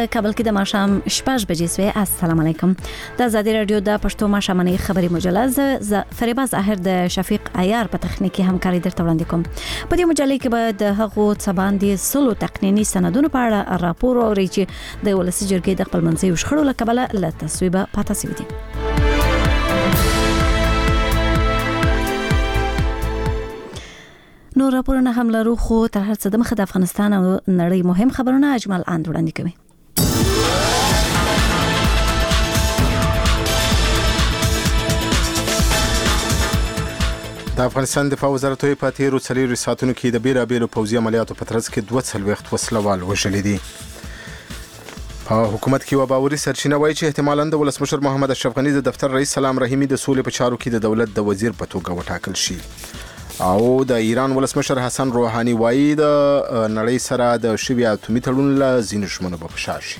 په کابل کې د ماښام 6 بجې سوی. السلام علیکم. د ازادي رادیو د پښتو ماښامنۍ خبري مجله ز فریبا ظاهر د شفیق عیار په تخنیکی همکاري درته وړاندې کوم. په دې مجله کې به د هغو څباندې سلو تقنینی سندونو په اړه راپور اوري چې د ولسی جرګې د خپل منځي شخړو لکبله له تصویبه پاتې شوی دي. نو راپورونه هم لرو خو تر هر څه د مخه د افغانستان او نړۍ مهم خبرونه اجمل اند وړاندې کوي. د افغانستان دفاع وزارت په تیرو 4 ساعتونو کې د بیلابیلو پوځي عملیاتو په ترڅ کې 42 وسلوال وژل دي. په حکومت کې وباوري سرچینه وایي چې احتمالاً د ولسمشر محمد اشرف غنی د دفتر رئیس سلام رحیمی د سولې په چارو کې د دولت د وزیر په توګه وټاکل شي. او د ایران ولسمشر حسن روحانی وایي د نړۍ سره د شوی اتومي تړون له ځینو ژمنو په فشار شي.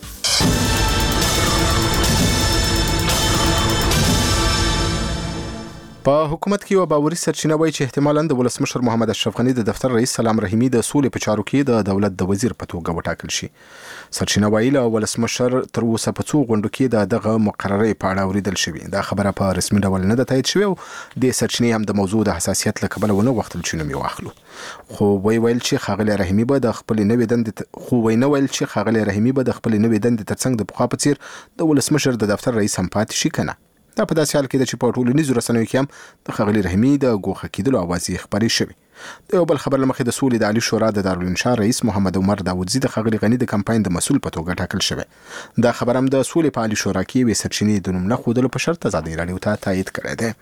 په حکومت کې وباوري سرچینه وایي چې احتمالاً د ولسمشر محمد اشرف غنی د دفتر رئیس سلام رحیمی د سولې په چارو کې د دولت د وزیر په توګه وټاکل شي. سرچینه وایي له ولسمشر تر اوسه په څو غونډو کې دغه مقررې په اړه اوریدل شوی. دا خبره په رسمي ډول نه ده تایید شوې او د سرچینې هم د موضوع د حساسیت له کبله ونه غوښتل چې نوم یې واخلو. خو ویل چې خاغلی رحیمی به د خپل نوې دندې ترڅنګ د پخوا په څیر د ولسمشر د دفتر رئیس هم پاتې شي کنه. دا په داسې حال کې چې په ټولنیزو رسنیو کې هم د خاغلی رحیمی د ګوښه کېدلو اوازې خبرې شوې. د یو بل خبر لمخې د سولې د عالی شورا د دارالانشا رئیس محمد عمر داودزی د خاغلی غنی د کمپاین د مسؤل په توګه ټاکل شوی. دا خبر هم د سولې په عالی شورا کې وې سرچینې د نوم نه ښودلو په شرط ازادي راډیو ته تایید کړی دی.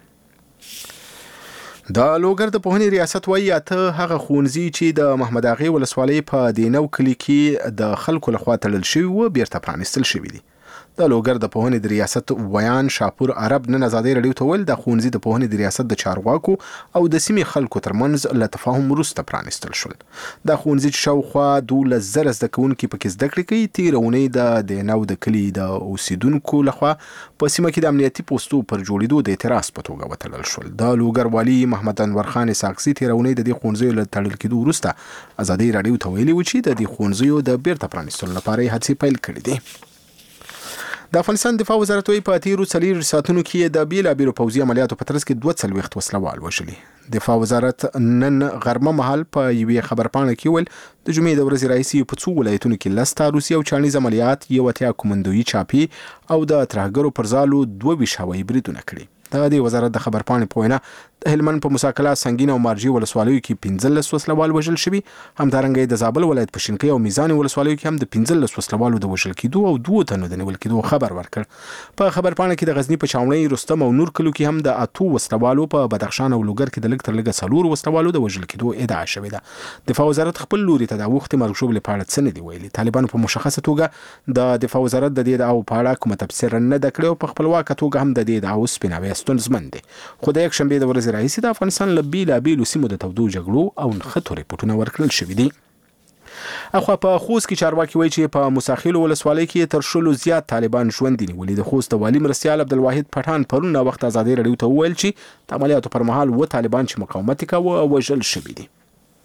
د لوګر د پوهنې ریاست وایي اته هغه ښوونځي چې د محمد اغې ولسوالۍ په دینو کلي کې د خلکو لخوا تړل شوي و بیرته پرانیستل شوي دي. د لوګر د پوهنې د ریاست ویان شاپور عرب نن ازادي راډیو ته ویل د ښوونځي د پوهنې د ریاست د چارواکو او د سیمې خلکو ترمنځ له تفاهم وروسته پرانیستل شول. دا ښوونځي چې شاوخوا 12,000 زده کوونکي پکې زده کړې کوي تېره اونۍ د دینو د کلي د اوسیدونکو لخوا په سیمه کې د امنیتي پوستو پر جوړېدو د اعتراض په توګه وتړل شول. د لوګر والي محمد انور خان ساکسي تېره اونۍ د دې ښوونځیو له تړل کېدو وروسته ازادي راډیو ته ویلي و چې د دې ښوونځیو د بیرته پرانیستلو لپاره یې هڅې پیل کړې دي. د افغانستان دفاع وزارت په تیرو 4 ساعتونو کې د بیلابیلو پوځي عملیاتو په ترڅ کې 42 وسلوال وژلي. دفاع وزارت نن غرمه مهال په یوې خبرپاڼه کې ویل د جمعې د ورځې راهیسې په څو ولایتونو کې 10 تاروسي او چانیز عملیات، 1 کومندویي چاپی او د ترهګرو پر ځالو 22 هوایي بریدونه کړي. د وزارت د خبرپاڼې په وینا د هلمند په مساکله سنگین او مارجی ولسوالیو کې 15 وسلوال وژل شوي. همدارنګه د زابل ولایت په شینکۍ او میزان ولسوالیو کې هم د 15 وسلوالو د وژل کېدو او 2 تنو د نیول کېدو خبر ورکړ. په خبرپاڼه کې د غزنی په چاونۍ، رستم او نور کلو کې هم د 8 وسلوالو، په بدخشان او لوګر کې د لږ تر لږه 4 وسلوالو د وژل کېدو ادعا شوې ده. دفاع وزارت خپل لوري ته د وخت مرګ شوبلې په اړه څه نه دی ویلي. طالبانو په مشخصه توګه د دفاع وزارت د دې دعوو په اړه کومه تفسیر نه ده کړې او په خپلواکه توګه هم د دې دعوو سپیناوی ستونزمن دي. خو د یک شنبې د ورځې راهیسې د افغانستان له بیلابیلو سیمو د تودو جګړو او نښتو ریپورټونه ورکړل شوي دي. اخوا په خوست کې چارواکي وایي چې په موساخیلو ولسوالۍ کې تر 100 زیات طالبان ژوندي نیولي. د خوست د والي مرستیال عبدالواحد پټان پرون وخت ازادي راډیو ته وویل چې د عملیاتو پر مهال و طالبان چې مقاومت کاوه وژل شوي دي.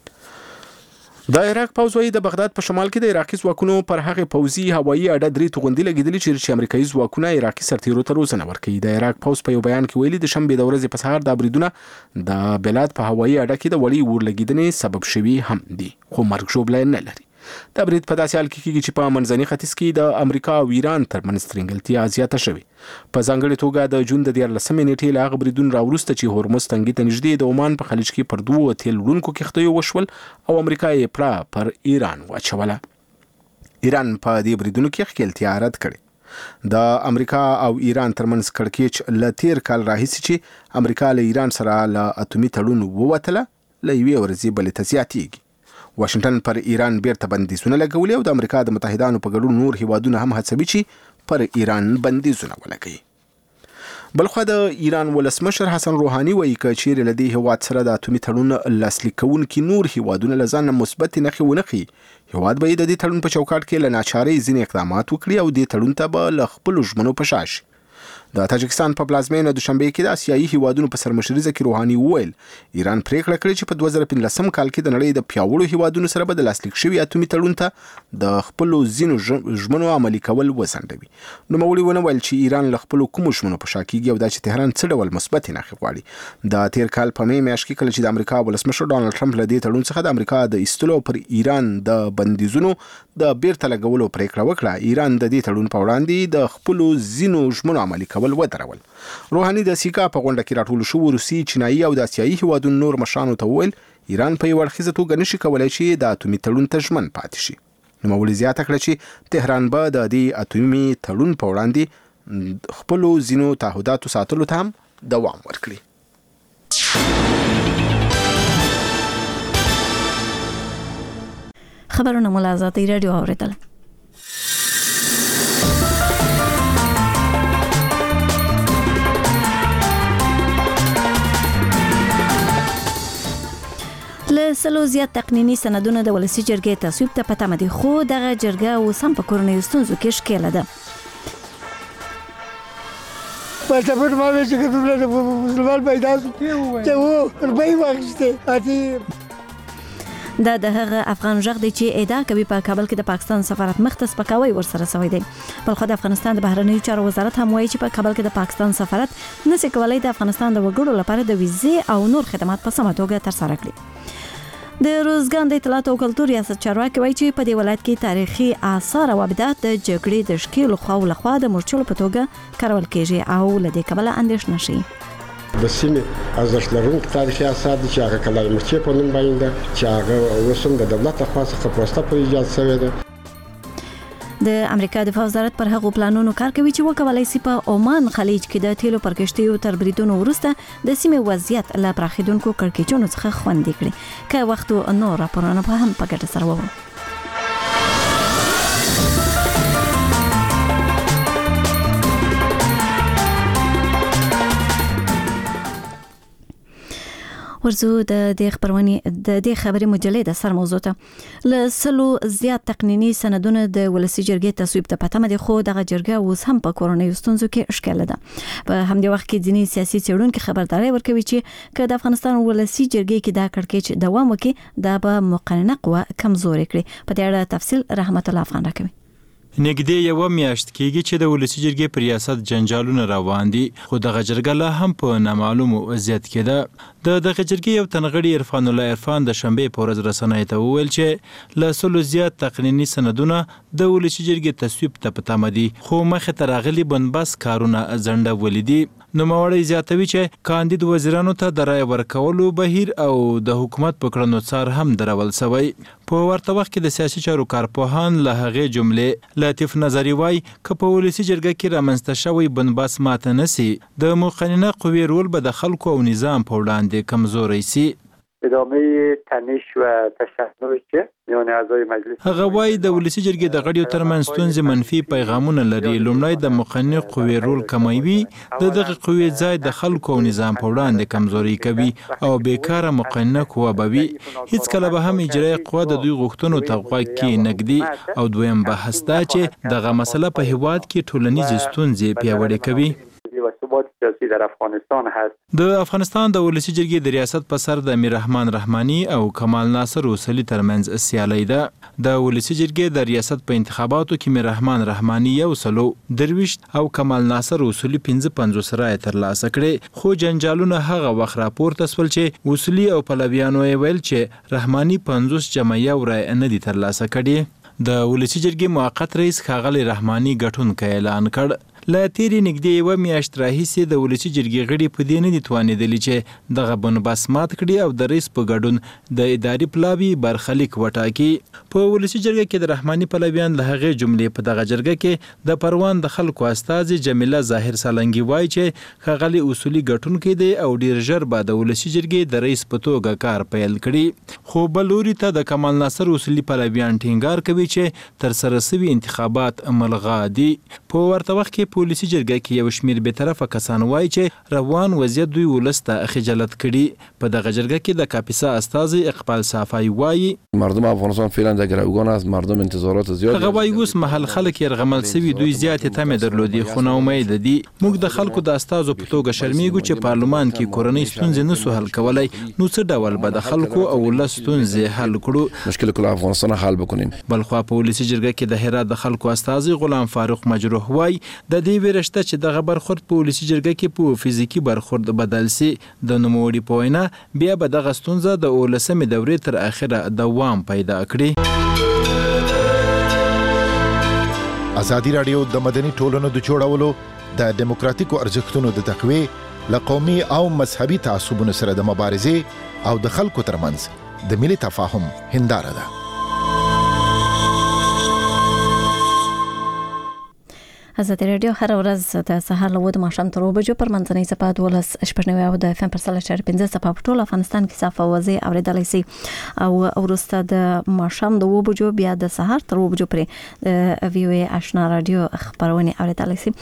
د عراق پوځ وايي د بغداد په شمال کې د عراقي ځواکونو پر هغه پوځي هوایي اډه 3 توغندي لګیدلې چې امریکایي ځواکونه عراقي سرتیرو ته روزنه ورکوي. د عراق پوځ په یو بیان کې ویلي د شنبې د ورځې په سهار د بریدونه د بلاد په هوایي اډه کې د وړي ور لګیدنې سبب شوي هم دي خو مرګ ژوبله نه لري. دا برید په داسې حال کې کېږي چې په منځني ختیځ کې د امریکا او ایران ترمنځ ترنګلتیا زیاته شوې. په ځانګړې توګه د جون د 14 نیټې له هغه بریدونو راوروسته چې هورمز تنګي ته نږدې د عمان په خلیج کې پر 2 تیل وړونکو کښتیو وشول او امریکا یې پړه پر ایران واچوله. ایران په دې بریدونو کې ښکېلتیا رد کړې. د امریکا او ایران ترمنځ کړکېچ له تیر کال راهیسې چې امریکا له ایران سره له اتومي تړون ووتله له یوې ورځې بلې ته زیاتېږي. واشنگټن پر ایران بیرته بندیزونه لګولي او د امریکا د متحدانو په ګډون نور هیوادونه هم هڅوي چې پر ایران بندیزونه ولګوي. بلخوا د ایران ولسمشر حسن روحانی وایي که چیرې له دې هیواد سره د اتومي تړون لاسلیک کوونکي نور هیوادونه له ځانه مثبت نښې ونه ښیي، هیواد به یې د دې تړون په چوکاټ کې له ناچارۍ ځینې اقدامات وکړي او دې تړون ته به له خپلو ژمنو په شا شي. د تاجکستان په پلازمینه دوشنبه کې د آسیایي هیوادونو په سرمشريزه کې روحاني وویل ایران پریکړه کړې چې په 2015 کال کې د نړۍ د پیاوړو هیوادونو سره به د لاسلیک شوي اتومي تړون ته د خپل ځینو ژمنو عملي کول وسنډوي. نو مولوي ونه ویل چې ایران له خپل کوم ژمنو په شا کېږي او دا چې تهران څه ډول مثبت نښې غواړي. د تیر کال په می میاشت کې کله چې د امریکا ولسمشر ډانلډ ټرمپ له دې تړون څخه د امریکا د ایستلو پر ایران د بندیزونو د بیرته لګولو پریکړه وکړه، ایران د دې تړون په وړاندې د خپل ځینو ژمنو عملي کول ودرول. روحاني د سیکا په غونډه کې راټول شو روسي، چینایي او د آسیایي هیوادونو نور مشرانو ته وویل ایران په یو اړخیزه توګه نشي کولای چې د اتومي تړون ته ژمن پاتې شي. نوموړي زیاته کړه چې تهران به د دې اتومي تړون په وړاندې خپل ځینو تعهداتو ساتلو ته هم دوام ورکړي. خبرونه مو له آزادۍ راډیو اورېدل. له سلو زیات تقنیني سندونه د ولسي جرګې تصویب ته پته مدي، خو دغه جرګه اوس هم په کورنیو ستونزو کې ښکېله ده. پاسپورت ما ویل چې د مسلمان پیدا شو چې و روپۍ واخیستې. دا د هغه افغان ژغ دی چې ادعا کوي په کابل کې د پاکستان سفارت مخ ته سپکاوی ورسره شوی دی. بلخو د افغانستان د بهرنیو چارو وزارت هم وایي چې په کابل کې د پاکستان سفارت نشي کولای د افغانستان د وګړو لپاره د ویزې او نور خدمات په سمه توګه ترسره کړي. د روزګان د اطلاعات او کلتور ریاست چارواکي وایي چې په دې ولایت کې تاریخي آثار او ابدات د جګړې د شکیلو خوا د مرچلو په توګه کارول کېږي او له دې کبله اندېښنه شي. د سیمې ارزښت لرونکي تاریخي آثار دي چې هغه کلای مرچې په نوم باندې ده چې هغه اوس هم د دولت لخوا څخه پروسته پر ایجاد شوې ده. د امریکا دفاع وزارت پر هغو پلانونو کار کوي چې وکولای شي په عمان خلیج کې د تیلو پر کشتیو تر بریدونو وروسته د سیمې وضعیت له پراخېدونکو کړکېچونو څخه خوندي کړي. که وخت نو راپورونه به هم په ګټه سره وو. ورزو د دې خبرې مجلې د سر موضوع ته له سلو زیات تقنیني سندونه د ولسي جرګې تصویب ته پته مدي، خو دغه جرګه اوس هم په کورنیو ستونزو کې ښکېله ده. په همدې وخت کې ځینې سیاسي څېړونکي خبرداری ورکوي چې که د افغانستان ولسي جرګې کې دا کړکېچ دوام وکړي دا به مقننه قوه کمزورې کړي. په دې اړه تفصیل رحمت الله افغان راکوي. نږدې یو میاشت کېږي چې د ولسي جرګې پر ریاست جنجالونه روان دي، خو دغه جرګه لا هم په نامعلومو وضعیت کې ده. دغه جرګې یو تنغړي عرفان الله عرفان د شنبې په ورځ رسنیو ته وویل چې له سلو زیات تقنیني سندونه د ولسي جرګې تصویب ته پته مدي، خو مخې ته راغلي بندبست کارونه ځنډه ولیدي. نوموړی زیاتوي چې کاندید وزیرانو ته د رایې ورکولو بهیر او د حکومت په کړنو څار هم درول شوی. په ورته وخت کې د سیاسي چارو کارپوهان له هغې جملې لطیف نظري وایي که په ولسي جرګه کې رامنځته شوی بندبست ماته نسي، د مقننه قوې رول به د خلکو او نظام په وړاندې کمزوری سي. ادامه تنش و تشنج که میان اعضای مجلس هغه وایي د ولسي جرګې د غړیو ترمنځ ستونزې منفي پیغامونه لري. لومړی د مقننه قوې رول کموي، د دغه قوې ځای د خلکو او نظام په وړاندې کمزوري کوي او بیکاره مقننه قوه به وي. هیڅ کله به هم اجرایي قوه د دوی غوښتنو ته غوږ کې نږدي. او دویم بحث دا چې دغه مسله په هیواد کې ټولنیزې ستونزې پیاوړې کوي. در افغانستان هست. د افغانستان د ولسي جرګې د ریاست په سر د امیر رحمان رحماني او کمال ناصر اوسلي ترمنځ سیالي ده. د ولسي جرګې د ریاست په انتخاباتو کې امیر رحمان رحماني 123 او کمال ناصر اوسلي 55 رایې ترلاسه کړې، خو جنجالونه هغه وخت راپورته شول چې اوسلي او پلویانو یې ویل چې رحماني 50 جمع یو رایې نه دي ترلاسه کړې. د ولسي جرګې موقت رئیس ښاغلی رحماني ګټونکی اعلان کړ. له تیرې نږدې یوه میاشت راهیسې د ولسي جرګې غړي په دې نه دي توانېدلي چې دغه بندبست مات کړي او د رئیس په ګډون د اداري پلاوي برخلیک وټاکي. په ولسي جرګه کې د رحماني پلویان له هغې جملې په دغه جرګه کې د پروان د خلکو استازي جمیله ظاهر سالنګي وایي چې ښاغلي اصولي ګټونکی دی او ډیر ژر به د ولسي جرګې د رئیس په توګه کار پیل کړي. خو بل لوري ته د کمال ناصر اصولي پلویان ټینګار کوي چې ترسره شوي انتخابات ملغا دي. په ورته وخت کې ولسی جرګه کې یو شمیر به طرفه کسان وایي چې روان وضعیت دوی ولس ته خجالت کړي. په دغه جرګه کې د کاپیسا استازي اقبال صافی وایي مردم افغانستان فعلا در گروگان است، مردم انتظارات زیاد. هغه وایي اوس محل خلک يرغمل سوي، دوی زیاتې تمې درلودي خو نه امید دي. موږ د خلکو د استازو په توګه شرمېږو چې پارلمان کې کورنۍ ستونزې نسو حل کولای. نو څه ډول به د خلکو او ولس ستونزې حل کړو؟ مشکل کل افغانستان حل بکنیم. بلخوا په ولسی جرګه کې د هرات د خلکو استازي غلام فاروق مجروح وایي د دې ویرشته چې دغه برخورد په ولسی جرګه کې په فزیکی برخورد بدل سي. د نوموړي په وینا بیا به دغه ستونزه د 19مې دورې تر اخره دوام پیدا کړي. ازادي راډیو د مدني ټولنو د جوړولو د دیموکراتیکو ارزښتونو د تقویې له قومي او مذهبي تعصبونو سره د مبارزې او د خلکو ترمنځ د ملي تفاهم هنداره ده. ازادي راډیو هر ورځ د سهار له 9 ماښام تر 2 بجو پر منځنۍ صفحه 12 او د FM پر 15 صفحه په ټول افغانستان کې صفحه وځي اوریدلای شي او ورسته د ماښام د 2 بجو بیا د سهار تر 2 بجو پرې وی او ای آشنا رادیو خبرونه اوریدلای شي.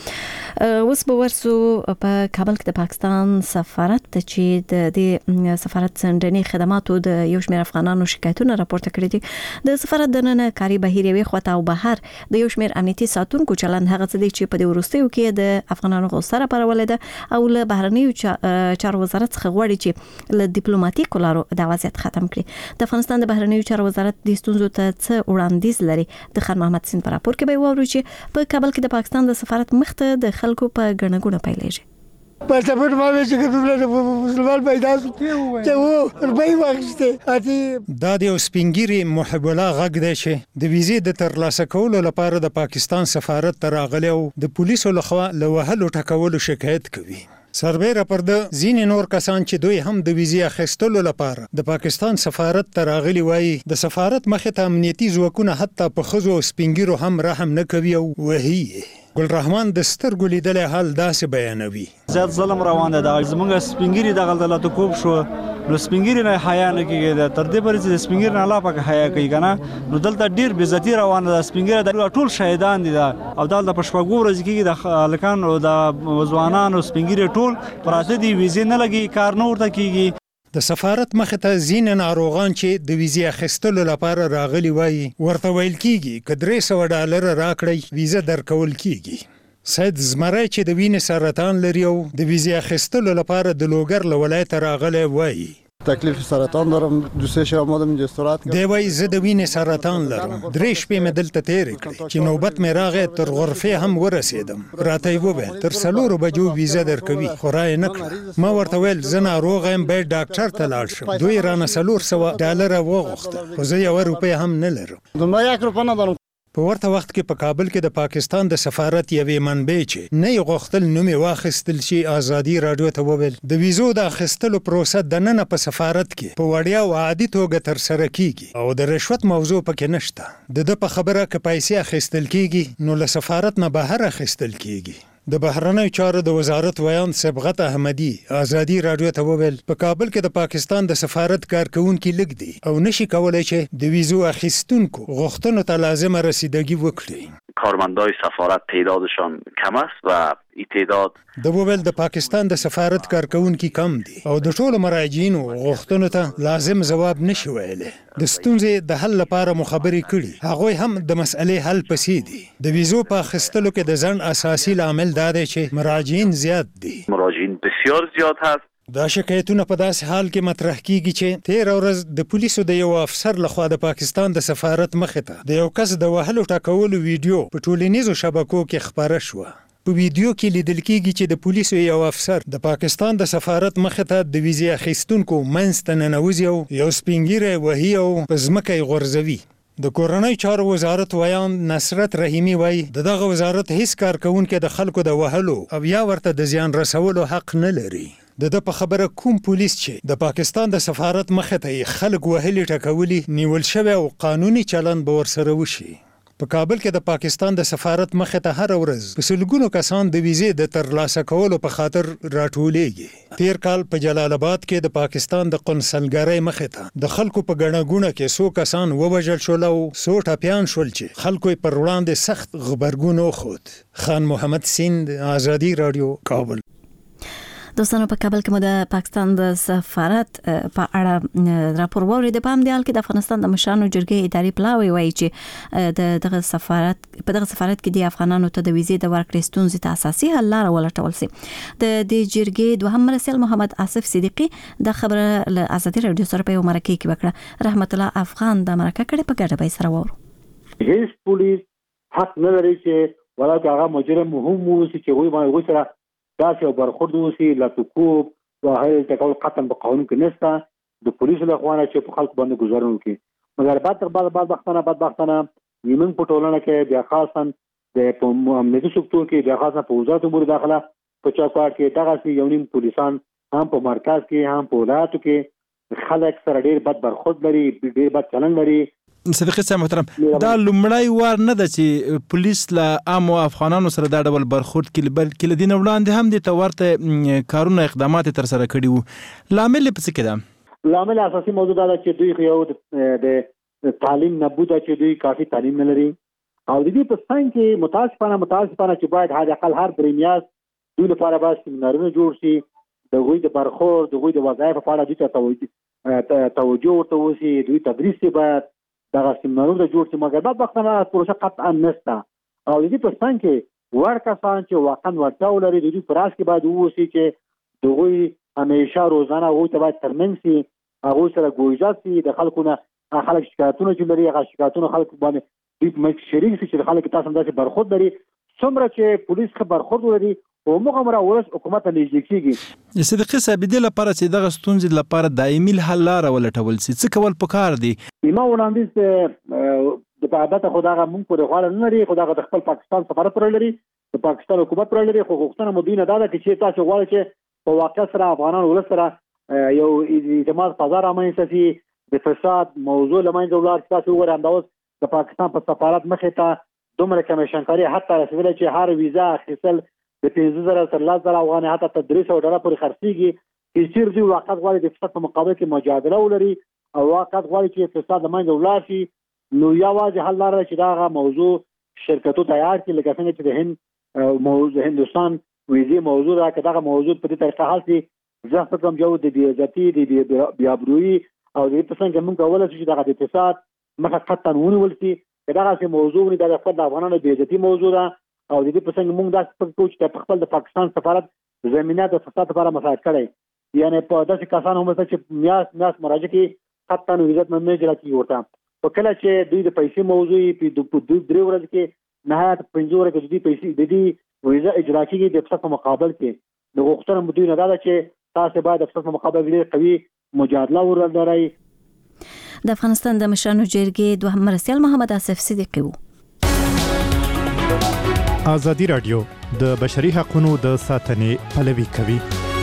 اوس به ورسو په کابل کې د پاکستان سفارت چې د دې سفارت څنډنی خدماتو د یو شمېر افغانانو شکایتونه راپورته کړي دي. د سفارت د نن کاری بهیر وی خواته او بهر د یو شمېر امنیتي ساتونکو چلند هغه چې په دې ورستیو کې د افغانانو غوسه پرولې ده او له بهرنیو چارو وزارت څخه غواړي چې له ډیپلوماټیکو لارو د وضعیت ختم کړي. د افغانستان د بهرنیو چارو وزارت د ستونزو ته څه وړاندیز لري؟ د خان محمد سین پر راپور کې به ووري چې په کابل کې د پاکستان د سفارت مخته د خلکو په ګڼګونه پیلېږي. پاسپورت ما چې کومه مسلمان پیدا شو ته و روپۍ واخیسته اتی دا د سپینګری محب الله غږ دی چې د ویزې د ترلاسه کولو لپاره د پاکستان سفارت ته راغلی او د پولیسو لخوا له وهلو ټکولو شکایت کوي. سربېره پر د ځینې نور کسان چې دوی هم د ویزې اخیستلو لپاره د پاکستان سفارت ته راغلي وایي د سفارت مخې ته امنیتي ځواکونه حتی په ښځو او سپینګیرو هم رحم نه کوي او وهي. ګل رحمان د سترګو لیدلې حال داسې بیانوي. زیات ظلم روان دی دا زمونږ سپینګیري دغه دلته کوب شو نو سپینګیري نه حیا نه کیږي تر دې پرې چې سپینګیري نه الله پاک حیا کوي کنه نو دلته ډیر بے عزتی روانه ده. سپینګیري د ټول شهیدان دي او دلته په شپږو ورځې کې د لکان او د ځوانانو سپینګیري ټول پراته دي ویزې نه لګي کار نه ورته کیږي. د سفارت مخې ته ځینې ناروغان چې د ویزې اخیستلو لپاره راغلي وایي ورته ویل کیږي که $300 راکړئ ویزه درکول کیږي. سید زمری چې د وینې سرطان لري او د ویزې اخیستلو لپاره د لوګر له ولایته راغلی وایي تکلیف سرطان دارم دوسته شب آمدم اینجا استراحت کردم. دی وایي زه د وینې سرطان لرم 3 شپې مې دلته تېرې کړې چې نوبت مې راغی تر غرفې هم ورسېدم. راته یې وویل تر 4 بجو ویزه درکوي خو را یې نه کړه. ما ورته ویل زه ناروغه یم باید ډاکټر ته لاړ شم. دوی رانه $400 وغوښته خو زه 1 روپۍ هم نه لرم. ما 1 روپۍ ندارم. په ورته وخت کې په کابل کې د پاکستان د سفارت یوې منبع چې نه یې غوښتل نوم یې واخیستل شي ازادي راډیو ته وویل د ویزو د اخیستلو پروسه دننه په سفارت کې په وړیا او عادي توګه ترسره کیږي او د رشوت موضوع پکې نشته. د په خبره که پیسې اخیستل کیږي نو له سفارت نه بهر اخیستل کیږي. د بهرنیو چارو د وزارت ویان صبغت احمدي ازادي راډیو ته وویل په کابل کې د پاکستان د سفارت کارکونکي لږ دي او نشي کولای چې د ویزو اخیستونکو غوښتنو ته لازمه رسیدگی وکړي. کارمندای سفارت تعدادشان کم است و این تعداد د وویل د پاکستان د سفارت کارکونکي کم دي او د ټولو مراجعینو غوښتنو ته لازم جواب نشي ویلی. د ستونزې د حل لپاره مخابرې کړي هغوی هم د مسئلې حل پسې دي. د ویزو په اخیستلو کې د ځنډ اساسي لامل دا دی چې مراجعین زیات دي. مراجعین بسیار زیاد هست. دا شکایتونه په داسې حال کې مطرح کیږي چې 13 ورځ د پولیسو د یو افسر لخوا د پاکستان د سفارت مخې ته د یو کس د وهلو ټکولو ویډیو په ټولنیزو شبکو کې خپره شوه. په ویډیو کې لیدل کیږي چې د پولیسو یو افسر د پاکستان د سفارت مخې ته د ویزې اخیستونکو منځ ته ننوځي او یو سپینګیری وهي او په ځمکه یې غورځوي. د کورنۍ چارو وزارت ویان نصرت رحیمی وایي دغه وزارت هیڅ کارکونکي د خلکو د وهلو او یا ورته د زیان رسولو حق نه لري. د په خبره کوم پولیس چې د پاکستان د سفارت مخې ته خلک وهلي ټکولي نیول شوی او قانوني چلند به ورسره وشي. په کابل کې د پاکستان د سفارت مخې ته هر ورځ په سلګونو کسان د ویزې د ترلاسه کولو په خاطر راټولېږي. تیر کال په جلال آباد کې د پاکستان د قونسلګرۍ مخې ته د خلکو په ګڼه ګوڼه کې څو کسان ووژل شول او څو ټپیان شول چې خلکو یې پر وړاندې سخت غبرګون وښود. خان محمد سیند، آزادي راډیو، کابل. دوستانو په کابل کې مو د پاکستان د سفارت په اړه راپور واورید. په همدې حال کې د افغانستان د مشرانو جرګې اداري پلاوی وایي چې دغه سفارت کې د افغانانو ته د ویزې د ورکړې ستونزې ته اساسي حل لاره ولټول سي. د دې جرګې دوهم مرستیال محمد آصف صدیقي د خبره له آزادي راډیو سره په مرکه کې وکړه. رحمت الله افغان د مرکه کړي په ګډه به سره وورو. هیڅ پولیس حق نه لري چې ولکه هغه مجرم هم وسی چې وایي باندې وسره داسې برخورد وسی لاتوکوب وهل تکول قطن په قانون کې نشته د پولیسو له خوانه چې په خلکو باندې گزارونه کوي. مګر بدبختانه یمن په ټولنه کې بیا خاصا د امنیتي سکتور کې بیا خاصا په وزارت امور داخله په چوکاټ کې دغه یو نیم پولیسان هم په مرکز کې هم په ولایتو کې خلک سره ډیر بد برخورد لري، ډیر بد چلند لري. صدیقي صاحب محترم، دا لومړی وار نه ده چې پولیس له عام افغانانو سره دا ډول برخورد کوي، بلکې له دې نه وړاندې هم دې ته ورته کارونه اقدامات ترسره کړي وو. لامل یې څه کې ده؟ لامل اساسي موضوع دا ده چې دوی یو د تعلیم نبود چې دوی کافي تعلیم نه لري او د دې په څنګ کې متاسفانه چې باید حد اقل هر بریمیاز دوی لپاره باید سیمینارونه جوړ شي، د دوی د برخورد د دوی د وظایف په اړه دوی ته توجه ورته وشي، دوی تدریس باید دغه سیمینارونه جوړ شي. مګر بدبختانه پروسه قطعا نشته او د دې په څنګ کې ورکسان چې واقعا ورته لري د دوی په راس کې باید ووسی چې دوی همیشه روزانه هغوی ته باید ترمنځ شي، هغوی سره ګویجات شي، د خلکو نه خلک شکایتونه چې لري هغه شکایتونه خلکو باندې دوی شریک شي چې خلک تاسو همداسې برخورد لري. څومره چې پولیس ښه برخورد ولري او موږ ولس حکومت ته نږدې کېږي. صدیقي صاحب، دې لپاره چې دغه ستونزې لپاره دایمي حل لاره ولټول سي څه کول پکار دي؟ ما وړاندیز د عادت خو دغه مونږ پورې غواړو نه لري، خو دغه د خپل پاکستان سفارت پر لري، د پاکستان حکومت پر لري، خو غوښتنه مو دینه دا ده چې تاسو غواړئ چې په واقع سره افغانان ولس سره یو اعتماد فضا رامنځته شي، د فساد موضوع لمنځه ولاړ. تاسو وګورئ همدا اوس د پاکستان په سفارت مخې ته دومره کمیشنکاري حتی رسېدلې چې هر ویزا اخیستل د 15,000 تر 10,000 افغانۍ حتی تر 300 ډالر پورې خرڅېږي. چې چیرې دوی واقعا غواړي د فساد په مقابل کې مجادله ولري او واقعا غواړي چې فساد له منځه ولاړ شي، نو یوازې حل لاره چې دغه موضوع شرکتو تیار کړي، لکه څنګه چې د هندوستان ویزې موضوع ده. که دغه موضوع په دې طریقه حل شي، زه فکر کوم یو د بېعزتي د بېابرویي او د دې په څنګ کې موږ کولی شو چې دغه د فساد مخه قطعا ونیول شي. که دغسې موضوع ونی دا د خپل د افغانانو بېعزتي موضوع ده او د دې په څنګ موږ داسې فکر کوو چې په خپل د پاکستان سفارت زمینه د فساد لپاره مساعد کړی، یعنې په داسې کسان هم شته چې میاشت مراجعه کې قطعا عزت نه اجرا کېږي ورته. په کله چې دوی د پیسې موضوع په 2-3 ورځې کې نهایت 5 ورځې کې دوی پیسې د دې ویزه اجرا کېږي د فساد په مقابل کې. د غوښتنه مو دوی نه دا ده چې تاسو باید د فساد په مقابل ډېر قوي مجادله ولرئ. د افغانستان د مشرانو جرګې دوهم مرستیال محمد آصف صدیقي وو. آزادي راډیو د بشري حقوقو د ساتنې پلوي کوي.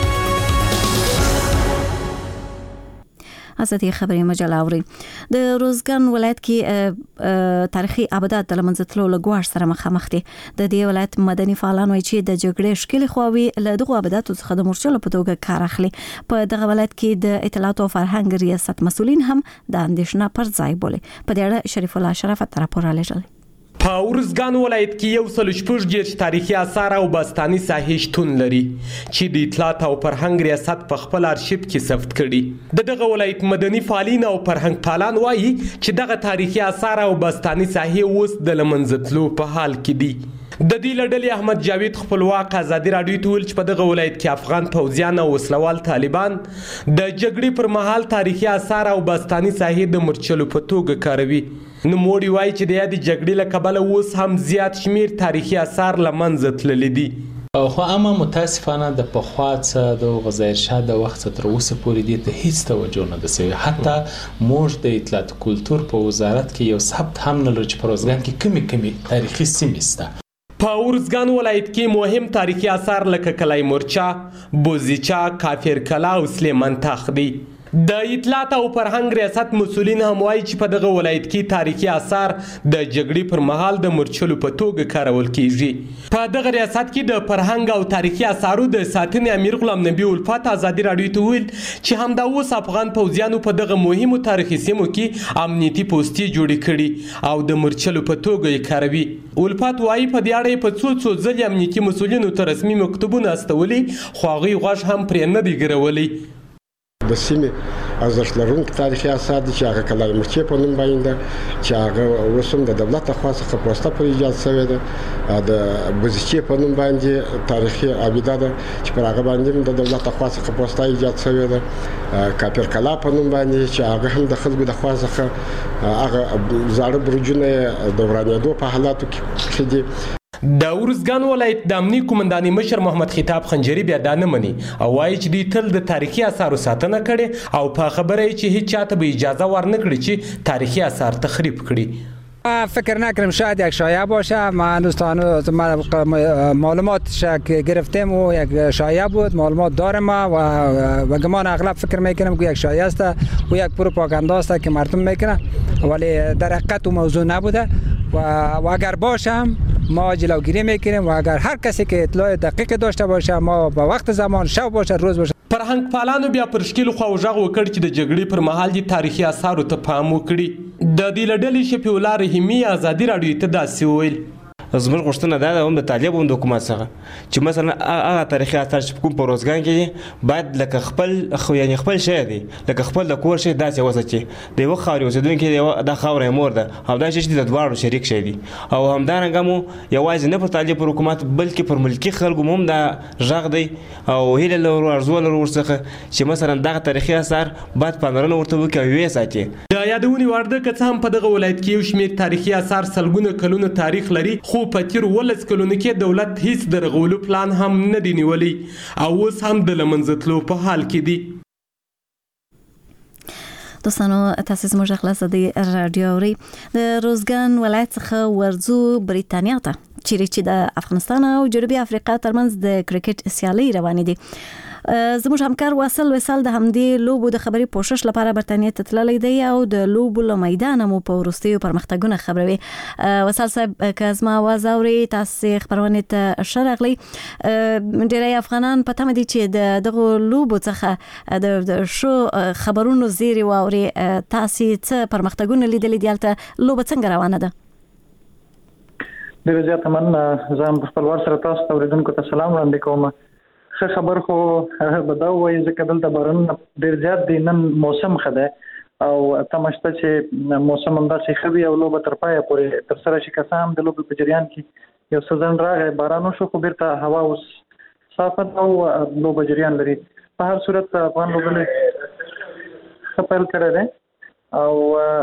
آزادي خبري مجله اوري. د روزګان ولایت کې تاریخي ابدات د لمنځتلو لګوار سره مخامخ دي. د دې ولایت مدني فعالان وایي چې د جګړې شکل خووي له دغه ابداتو څخه د مورچلو په توګه کار اخلي. په دغه ولایت کې د اطلاعات او فرهنګ ریاست مسؤلین هم د اندېښنه پر ځای بولي. په دې اړه شریف الله شرافت راپور رالیږلی. په ارزګان ولایت کې 114 تاریخي آثار او باستاني ساحې شتون لري چې د اطلاعات او فرهنګ ریاست په خپل ارشیف کې ثبت کړي. دغه ولایت مدني فعالین او فرهنګ پالان وایي چې دغه تاریخي آثار او باستاني ساحې اوس د لمنځتلو په حال کې دي. د دې لړلې احمد جاوید خپلواک آزادي راډیو ته ویل چې په دغه ولایت کې افغان پوځیان او وسلوال طالبان د جګړې پر مهال تاریخي آثار او باستاني ساحې د مورچلو په توګه کاروي. نو موړي وایي چې د یادې جګړې له کبله اوس هم زیات شمیر تاریخي آثار له منځه تللي دي. خو اما متاسفانه د پخوا څخه د غزایر شاه د وخت تر اوسه پورې دې ته هیڅ توجه نه ده شوې. حتی موږ د اطلاعات کلتور په وزارت کې یو ثبت هم نه لرو چې په روزګان کې کمی تاریخي سیمې شته. په ارزګان ولایت کې مهم تاریخي آثار لکه کلای مورچا، بوزیچا، کافر کلا او سلیمان تاخ دي. د اطلاعات او فرهنګ ریاست مسؤلین هم وایي چې په دغه ولایت کې تاریخي آثار د جګړې پر مهال د مرچلو په توګه کارول کیږي. په دغه ریاست کې د فرهنګ او تاریخي آثارو د ساتنې امیر غلام نبی الفت ازادي راډیو ته ویل چې همدا اوس افغان پوځیانو په دغه مهمو تاریخي سیمو کې امنیتي پوستې جوړې کړي او د مرچلو په توګه یې کاروي. الفت وایي په دې اړه په څو ځلې امنیتي مسؤلینو ته رسمي مکتوبونه استولي خو هغوی غوږ هم پرې نه دی ګرولی. د سیمې ارزښت لرونکي تاریخي آثار دي چې هغه کلای مرچې په نوم باندې ده چې هغه اوس هم د دولت لخوا څخه پوسته پر ایجاد شوې ده. د بزچې په نوم باندې تاریخي ابیده ده چې پر هغه باندې د دولت لخوا څخه پوسته ایجاد شوې ده. کاپیر کلا په نوم باندې چې هغه هم د خلکو د خوا څخه هغه زاړه برجونه د ورانېدو په حالاتو کې دي. د ارزګان ولایت د امنیي قومندانۍ مشر محمد خطاب خنجري بیا دا نه مني او وایي چې دوی تل د تاریخي آثارو ساتنه کړې او په خبره یې چې هیڅ چاته به اجازه ورنه کړي چې تاریخي آثار تخریب کړي. فکر نکنم شاید یک شایعه باشه. من دوستان معلومات گرفتیم و یک شایعه بود، معلومات دارم و گمان اغلب فکر میکنم که یک شایعه است و یک پروپاگاندا است که مردم میکنه ولی در حقیقت موضوع نبوده و اگر باشم ما جلوگیری میکنیم و اگر هر کسی که اطلاع دقیق داشته باشه ما با وقت زمان شب باشه روز باشه. فرهنګ پالانو بیا پر شکیلو خوا وژغ وکړ چې د جګړې پر مهال دي تاریخي آثارو ته پام وکړي. د دې له ډلې شفیع الله رحیمي ازادي راډیو ته داسې وویل. زموږ غوښتنه دا ده هم د طالب هم د حکومت څخه چې مثلا هغه تاریخي آثار چې کوم په روزګان کې باید لکه خپل شی دی لکه خپل د کور شی داسې وساتي. د یوه خاورې اوسېدونکي دا خاوره یې مور ده او دا شی چې د دواړو شریک شی دي او همدارنګه مو یوازې نه پر طالب پر حکومت بلکې پر ملکي خلکو هم دا غږ دی او هیله لرو ارزو لرو ورڅخه چې مثلا دغه تاریخي آثار باید پاملرنه ورته وکړي او ویې ساتي. د یادونې وړ ده که څه هم په دغه ولایت کې یو شمېر تاریخي آثار سلګونه کلونه تاریخ لري خو په تیر 12 کلونو کې دولت هیڅ د رغولو پلان هم نه دی نیولی او اوس هم د له منځه تلو په حال کې دي. دوستانو تاسو زموږ خلاصه د رادیو اوري د روزګان ولایت څخه ورځو بریتانیا ته چې د افغانستان او جنوبي افریقا ترمنځ د کرکټ سیالي روانې دي. زموږ همکار واصل وصال د همدې لوبو د خبري پوښښ لپاره برتانیا ته تللی دی او د لوبو له میدانه مو په وروستیو پرمختګونه خبروي. وصال صاحب که زما आवाज اوري تاسو خبرونه ته شرغلی ډیری افغانان په تمه دي چې دغه لوبو څخه د شو خبرونو زیری واوري. تاسو څه پرمختګونه لیدلې دي البته لوبه څنګه روانه ده؟ ډیره زیاته مننه. زه هم خپل ور سره تاسو ته اوریدونکو ته سلام وړاندې کوم. ښه خبر خو به دا وایي ځکه دلته بارانونه ډېر زیات دي. نن موسم ښه دی او تمه شته چې موسم همداسې ښه وي او لوبه تر پایه پورې ترسره شي. که څه هم د لوبې په جریان کې یو څه ځنډ راغی، باران وشو خو بیرته هوا اوس صافه ده او لوبه جریان لري. په هر صورت افغان لوبډلې ښه پیل کړی دی او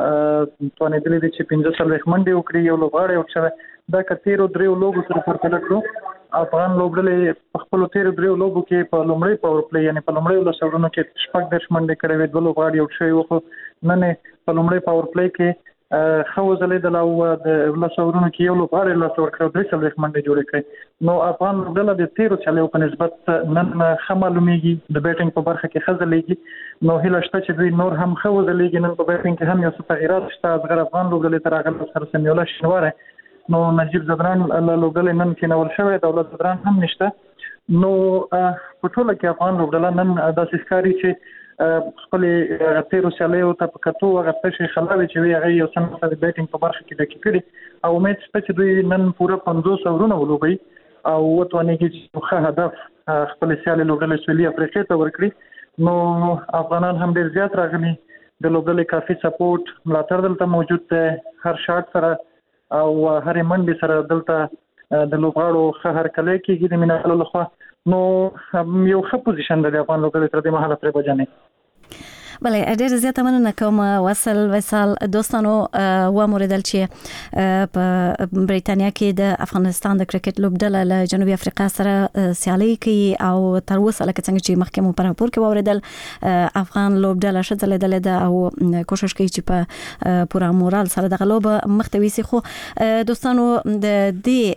توانېدلي دي چې 15 منډې وکړي. یو لوبغاړی ورک شوی دا که تیرو دریو لوبو سره پرتله کړو. افغان لوبډلې په خپلو تیرو دریو لوبو کې په لومړی پاور پلی یعنې په لومړیو 10 راوندونو کې 14 منډې کړې وې، 2 لوبغاړي ورک شوي وو. خو نن په لومړی پاور پلی کې ښه وځلېدل او د 10 راوندونو کې یو لوبغاړی لاسته ورکړ او 43 منډې جوړې کړې. نو افغان لوبډله د تیرو سیالیو په نسبت نن ښه معلومیږي، د بیټینګ په برخه کې ښه ځلېږي. نو هیله شته چې دوی نور هم ښه وځلېږي. نن په بیټینګ کې هم یو څه تغییرات شته. اصغر افغان لوبډلې ته راغلی سر سمیولا شینواری، نو نجیب زدران له لوبډلې نن کېنول شوی، دولت زدران هم نشته. نو په ټوله کې افغان لوبډله نن داسې ښکاري چې خپلې تیرو سیالیو ته په کتو هغه تشې خلاوې چې وي هغه یو څه د بیټینګ په برخه کې ډکې کړي او امید شته چې دوی نن پوره 50 اورونه ولوبوي او وتوانېږي چې ښه هدف خپلې سیالۍ لوبډلې سویلي افریقې ته ورکړي. نو افغانان هم ډېر زیات راغلي، د لوبډلې کافي سپورټ ملاتړ دلته موجود دی. هر شاټ سره او هرې منډې سره دلته د لوبغاړو ښه هرکلی کېږي د مینهوالو لخوا. نو یو ښه پوزیشن دی د افغان لوبډلې تر دې مهاله پرې بجانې. بله ډېر زیاته مننه کوم وصل وصال. دوستانو وموریدل چې په بریتانیا کې د افغانستان د کرکټ لوبډله له جنوبي افریقا سره سیالي کوي او تر اوسه لکه څنګه چې مخکې مو په راپور کې واوریدل افغان لوبډله ښه ځلېدلې ده او کوشش کوي چې په پوره مورال سره دغه لوبه مخته ویسي. خو دوستانو د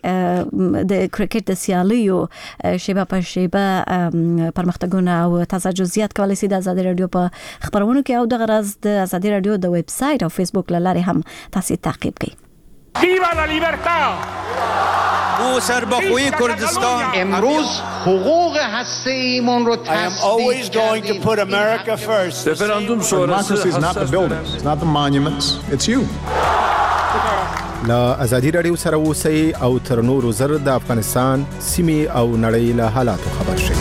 کرکټ د سیالیو شیبه په شیبه پرمختګونه او تازه جزئیات کولی شي د ازادي راډیو په خبرونو کې او د غرض د ازادي رادیو د ویب سټ او فیسبوک لارې هم تاسو تعقیب کړئ. ویوا لا لیبرتا او سربخوی کردستان امروز حقوق هسته‌ایمون رو تصدیق کردیم. رفراندوم شورای is not the buildings, it's not the monuments, it's you. لا ازادي رادیو سره اوسئ او تر نورو زر د افغانستان سیمې او نړۍ له حالاتو خبر شئ.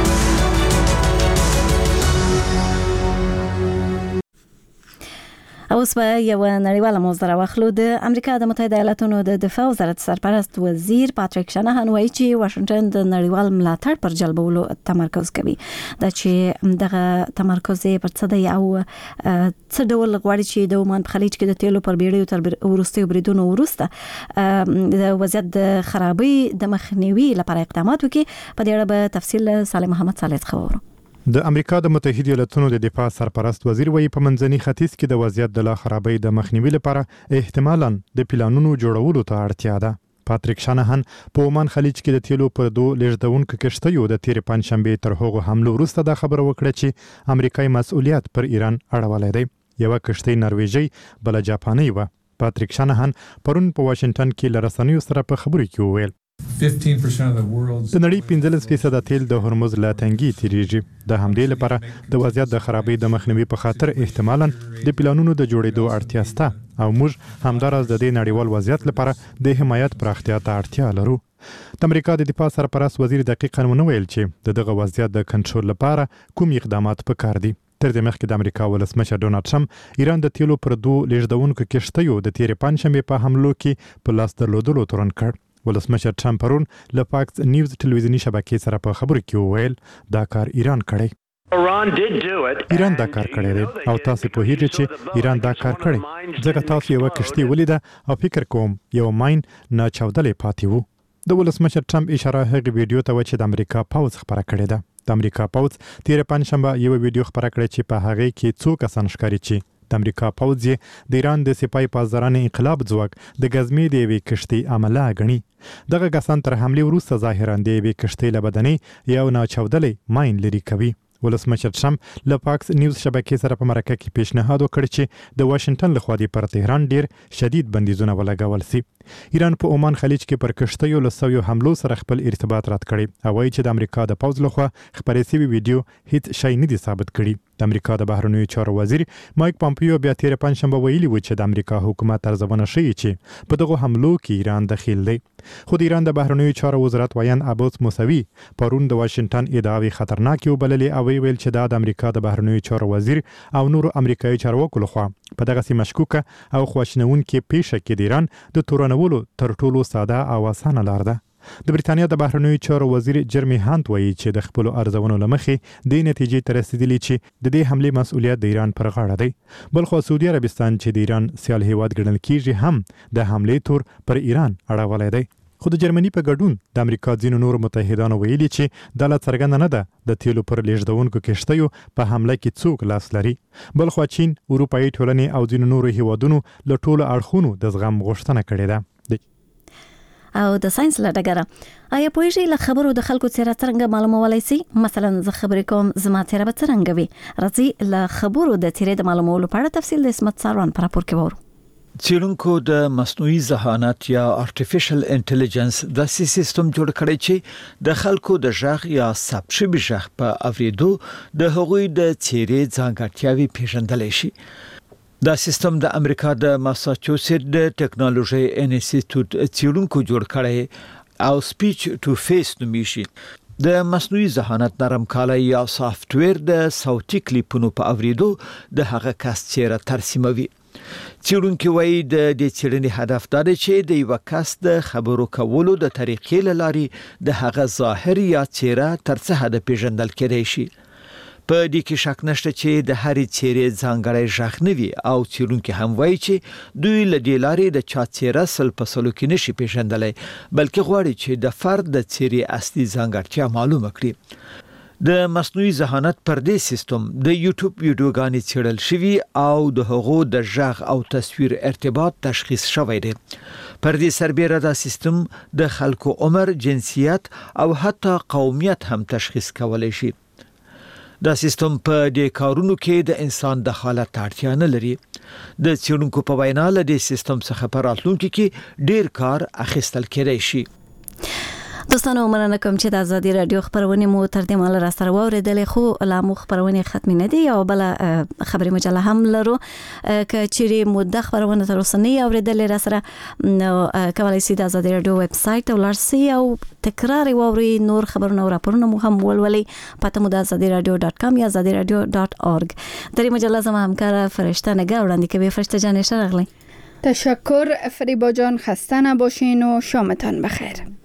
اوس به یو نړیواله موضوع راواخلو. د امریکا د متحده ایالاتونو د دفاع وزارت سرپرست وزیر پاتریک شانهان وایي چې واشنگټن د نړیوال ملاتړ پر جلبولو تمرکز کوي. دا چې دغه تمرکز پر څه دی او څه ډول غواړي چې د عمان په خلیج کې د تیلو پر بیړیو تر وروستیو بریدونو وروسته د وضعیت د خرابۍ د مخنیوي لپاره اقدامات وکړي. په دې اړه به تفصیل سالم محمد صالح خبرو. د امریکا د متحده ایالاتونو د دفاع سرپرست وزیر وایي په منځني ختیځ کې د وضعیت د لا خرابۍ د مخنیوي لپاره احتمالاً د پلانونو جوړولو ته اړتیا ده. پاتریک شانهان په عمان خلیج کې د تیلو پر دوه لیږدونکو کشتیو د تیر پنځشنبه تر هغو حملو وروسته دا خبره وکړه چې امریکایي مسؤلیت پر ایران اړولای دی. یو کشتۍ نرویجی بل جاپاني و. پاتریک شانهان پرون په واشنگټن کې لرسنیو سره په خبرو کې وویل 15% د نړۍ 15% تیل د هرمز له تنګي تیریږي. د همدې لپاره د وضعیت د خرابۍ د مخنیوي په خاطر احتمالاً د پلانونو د جوړېدو اړتیا شته او موږ همداراز د دې نړیوال وضعیت لپاره د حمایت پراختیا ته اړتیا لرو. د امریکا د دفاع سرپرست وزیر دقیقاً ونویل چې دغه وضعیت د کنټرول لپاره کوم اقدامات پکار دي. تر دې مخکې د امریکا ولسمشر ډونالد ټرمپ ایران د تیلو پر دوه لیږدونکو کشتیو د تیر پنځشنبه په حملو کې په لاس درلودلو تورن کړ. ولسمشر ټرمپ پرون له فاکس نیوز ټلویزیونی شبکې سره په خبرو کې وویل دا کار ایران کړی. ایران دا کار کړی دی او تاسو په هیڅ چې ایران دا کار کړی ځکه تاسو یو کشتۍ ولیده او فکر کوم یو ماین نه چاودلې پاتې وو. د ولسمشر ټرمپ اشاره هغه ویډیو ته و چې د امریکا پاوز خبره کړې ده. د امریکا پاوز تیر پنځشنبه یو ویډیو خبره کړې چې په هغه کې څو کسان ښکاري چې د امریکا پوځ د ایران د سپای پاسداران انقلاب ځواک د غزمې د یوې کشتۍ عمله غني. دغه کسان تر حمله وروسته ظاهرا د یوې کشتۍ له بدنې یو ناچاودلې ماین لري کوي. ولسمشر ټرمپ له فاکس نیوز شبکې سره په مرکه کې پیشنهاد وکړ چې د واشنگټن لخوا د پر تهران ډیر شدید بندیزونه ولګول شي. ایران په عمان خلیج کې پر کشتیو له سویو حملو سره خپل ارتباط رد کړي او وایي چې د امریکا د پوځ لخوا خبرې شوی ویډیو هیڅ شی نه دی ثابت کړي. د امریکا د بهرنیو چارو وزیر مایک پامپیو بیا تیر پنځشنبه ویلي و چې د امریکا حکومت ارزونه شوی چې په دغه حملو کې ایران دخیل دی. خو د ایران د بهرنیو چارو وزارت ویان عباس موسوي پرون د واشنگټن ادعاوې خطرناکې وبللې او ویل چې دا د امریکا د بهرنیو چارو وزیر او نورو امریکایي چارواکو لخوا په دغه سي مشکوکه او خواشینونکې پیښه کې د ایران د تورنولو تر ټولو ساده او اسانه لار ده. د بریتانیا د بهرنیو چارو وزیر جرمی هانت وایي چې د خپل ارزونو لمخې د نتیجې ته رسیدلی چې د دې حمله مسؤلیت د ایران پر غاړه دی. بلخو سعودي عربستان چې د ایران سیال هیواد ګڼل کیږي هم د حمله تور پر ایران اړولای دی. خو د جرمني په ګډون د امریکا ځینو نورو متحدانو ویلي چې دا لا څرګنده نه ده د تیلو پر لیږدونکو کشتیو په حمله کې څوک لاس لري. بلخو چین، اروپایي ټولنې او ځینو نورو هیوادونو له ټولو اړخونو د زغم غوښتنه کړې ده. او د ساينس له ډګره آیا پوهیږئ له خبرو د خلکو څیره څنګه معلومولای شي؟ مثلا زه خبرې کوم زما څیره به څنګه وي. راځي له خبرو د څیرې د معلومولو په اړه تفصیل د اسمت ساروان پر راپور کې وورو. څیړونکو د مصنوعي ذهانت یا ارتفیشل انټيليجنس د سیستم جوړ کړی چې د خلکو د ژغ یا ثبت شوي ژغ په اوریدو د هغوی د څیرې ځانګړتیاوې پیژندلی شي. دا سیستم د امریکا د ماساچوسټ د ټیکنالوژي انسټیټیوټ څیړونکو جوړ کړی او سپیچ ټو فیس نومیږي. د مصنوعي ذهانت نرم کالی یا سافټویر د صوتي کلیپونو په اوریدو د هغه کس څیره ترسیموي. څیړونکو وایي د دې څیړنې هدف دا دی چې د یو کس د خبرو کولو د طریقې له لارې د هغه ظاهر یا څیره تر څه حد پیژندل کېدای شي. په دې کې شک نشته چې د هرې څیرې ځانګړی ژغ نه وي او څیړونکي هم وایي چې دوی له دې لارې د چا څیره سل په سلو کې نشي پیژندلی بلکې غواړي چې د فرد د څیرې اصلي ځانګړتیا معلومه کړي. د مصنوعي ذهانت پر دې سیستم د یوټیوب ویډیوګانې څیړل شوي او د هغو د ژغ او تصویر ارتباط تشخیص شوی دی. پر دې سربیره دا سیستم د خلکو عمر، جنسیت او حتی قومیت هم تشخیص کولی شي. دا سیستم په دې کارونو کې د انسان د حالت اړتیا نه لري. د څېړونکو په وینا له دې سیستم څخه په راتلونکي کې ډیر کار اخیستل کېدای شي. دوستانو مننه کوم چې د ازادي رادیو خبرونه مو تر دې مال را سره واوریدلې، خو لا مو خبرونه ختم نه دي او بل خبري مجله هم لرو ک چیرې مو د خبرونه تر اوسه نه اوریدلې را سره کولای شئ د ازادي رادیو ویب سټ ولرسي او تکرار ووري نور خبرونه او راپورونه مو هم ولولي. پته مو د azadiradio.com یا azadiradio.org. در مجله زما همکار فرشته نگاه وړاندې کوي. فرشته جان شرغلی. تشکر فریبا جان، خسته نباشین و شامتان بخیر.